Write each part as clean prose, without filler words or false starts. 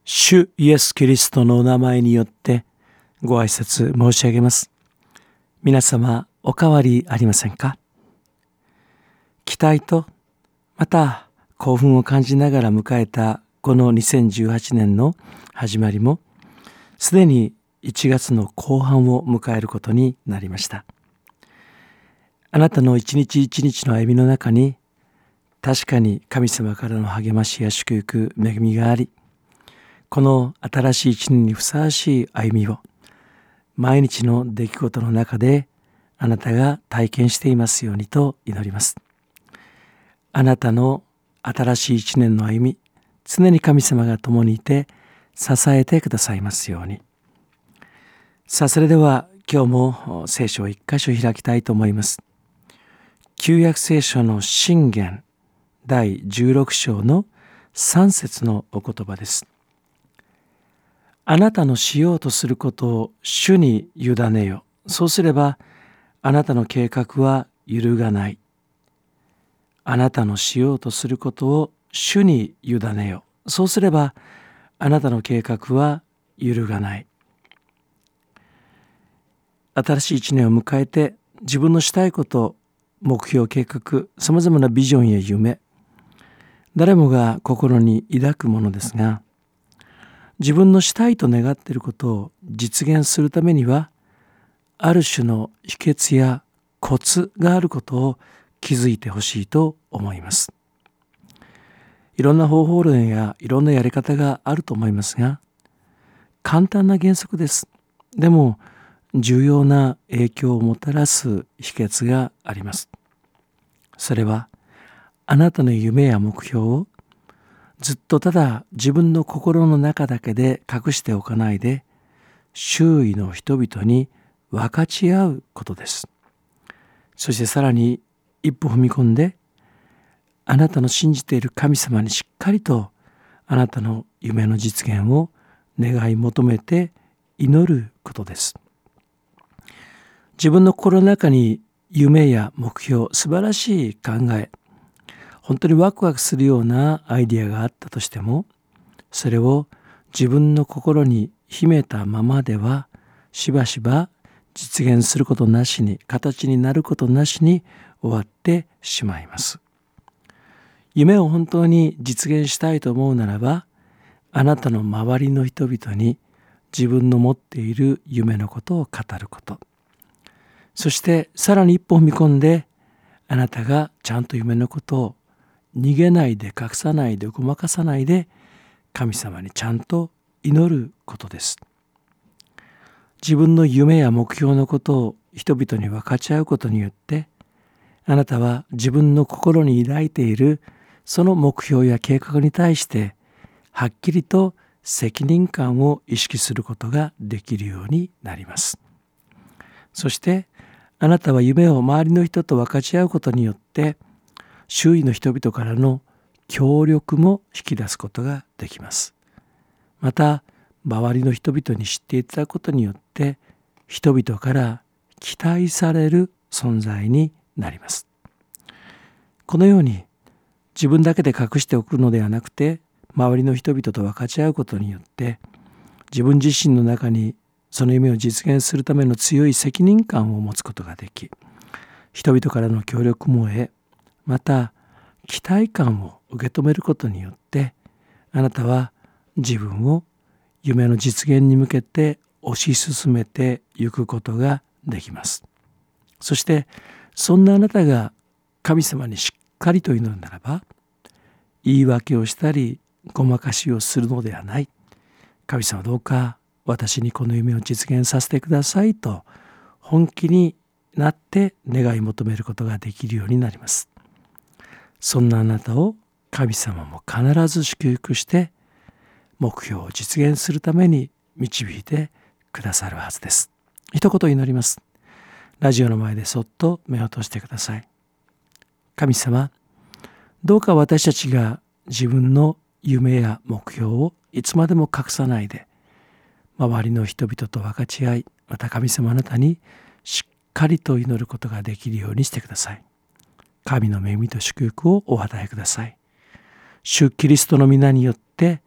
主イエス・キリストのお名前によってご挨拶申し上げます。皆様お変わりありませんか？期待とまた興奮を感じながら迎えたこの2018年の始まりもすでに1月の後半を迎えることになりました。あなたの一日一日の歩みの中に確かに神様からの励ましや祝福、恵みがあり、この新しい一年にふさわしい歩みを毎日の出来事の中であなたが体験していますようにと祈ります。あなたの新しい一年の歩み、常に神様が共にいて支えてくださいますように。さあ、それでは今日も聖書を一箇所開きたいと思います。旧約聖書の箴言第16章の3節のお言葉です。あなたのしようとすることを主に委ねよ。そうすればあなたの計画は揺るがない。あなたのしようとすることを主に委ねよ。そうすればあなたの計画は揺るがない。新しい一年を迎えて自分のしたいこと、目標、計画、さまざまなビジョンや夢、誰もが心に抱くものですが、自分のしたいと願っていることを実現するためには、ある種の秘訣やコツがあることを気づいてほしいと思います。いろんな方法論やいろんなやり方があると思いますが、簡単な原則です。でも、重要な影響をもたらす秘訣があります。それは、あなたの夢や目標をずっとただ自分の心の中だけで隠しておかないで、周囲の人々に分かち合うことです。そしてさらに一歩踏み込んで、あなたの信じている神様にしっかりとあなたの夢の実現を願い求めて祈ることです。自分の心の中に夢や目標、素晴らしい考え、本当にワクワクするようなアイディアがあったとしても、それを自分の心に秘めたままではしばしば実現することなしに、形になることなしに終わってしまいます。夢を本当に実現したいと思うならば、あなたの周りの人々に自分の持っている夢のことを語ること、そしてさらに一歩踏み込んで、あなたがちゃんと夢のことを逃げないで、隠さないで、ごまかさないで、神様にちゃんと祈ることです。自分の夢や目標のことを人々に分かち合うことによって、あなたは自分の心に抱いているその目標や計画に対してはっきりと責任感を意識することができるようになります。そしてあなたは夢を周りの人と分かち合うことによって、周囲の人々からの協力も引き出すことができます。また、周りの人々に知っていただくことによって、人々から期待される存在になります。このように、自分だけで隠しておくのではなくて、周りの人々と分かち合うことによって、自分自身の中にその夢を実現するための強い責任感を持つことができ、人々からの協力も得、また期待感を受け止めることによって、あなたは自分を夢の実現に向けて推し進めていくことができます。そしてそんなあなたが神様にしっかりと祈るならば、言い訳をしたりごまかしをするのではない。神様、どうか私にこの夢を実現させてくださいと本気になって願い求めることができるようになります。そんなあなたを神様も必ず祝福して目標を実現するために導いてくださるはずです。一言祈ります。ラジオの前でそっと目を閉じてください。神様、どうか私たちが自分の夢や目標をいつまでも隠さないで、周りの人々と分かち合い、また神様あなたにしっかりと祈ることができるようにしてください。神の恵みと祝福をお与えください。主キリストの皆によって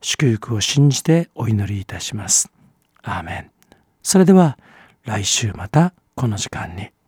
祝福を信じてお祈りいたします。アーメン。それでは来週またこの時間に。